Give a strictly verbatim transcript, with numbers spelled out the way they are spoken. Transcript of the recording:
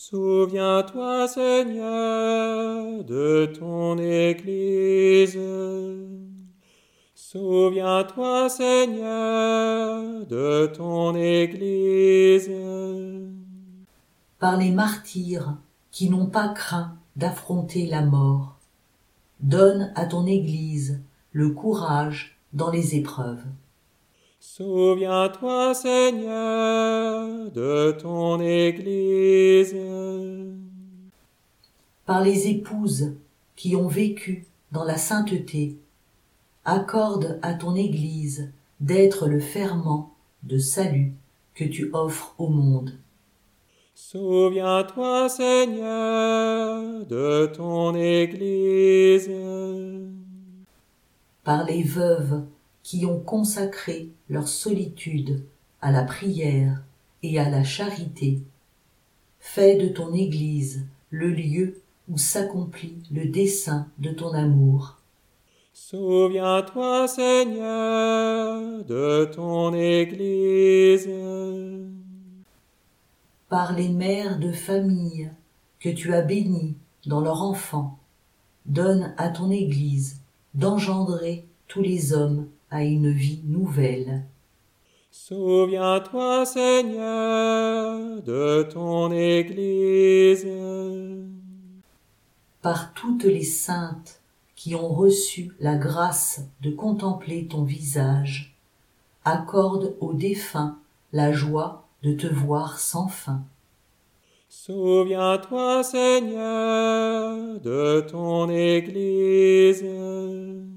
Souviens-toi, Seigneur, de ton Église. Souviens-toi, Seigneur, de ton Église. Par les martyrs qui n'ont pas craint d'affronter la mort, donne à ton Église le courage dans les épreuves. Souviens-toi, Seigneur, de ton Église. Par les épouses qui ont vécu dans la sainteté, accorde à ton Église d'être le ferment de salut que tu offres au monde. Souviens-toi, Seigneur, de ton Église. Par les veuves qui ont consacré leur solitude à la prière et à la charité, fais de ton Église le lieu où s'accomplit le dessein de ton amour. Souviens-toi, Seigneur, de ton Église. Par les mères de famille que tu as bénies dans leur enfant, donne à ton Église d'engendrer tous les hommes à une vie nouvelle. Souviens-toi, Seigneur, de ton Église. Par toutes les saintes qui ont reçu la grâce de contempler ton visage, accorde aux défunts la joie de te voir sans fin. Souviens-toi, Seigneur, de ton Église.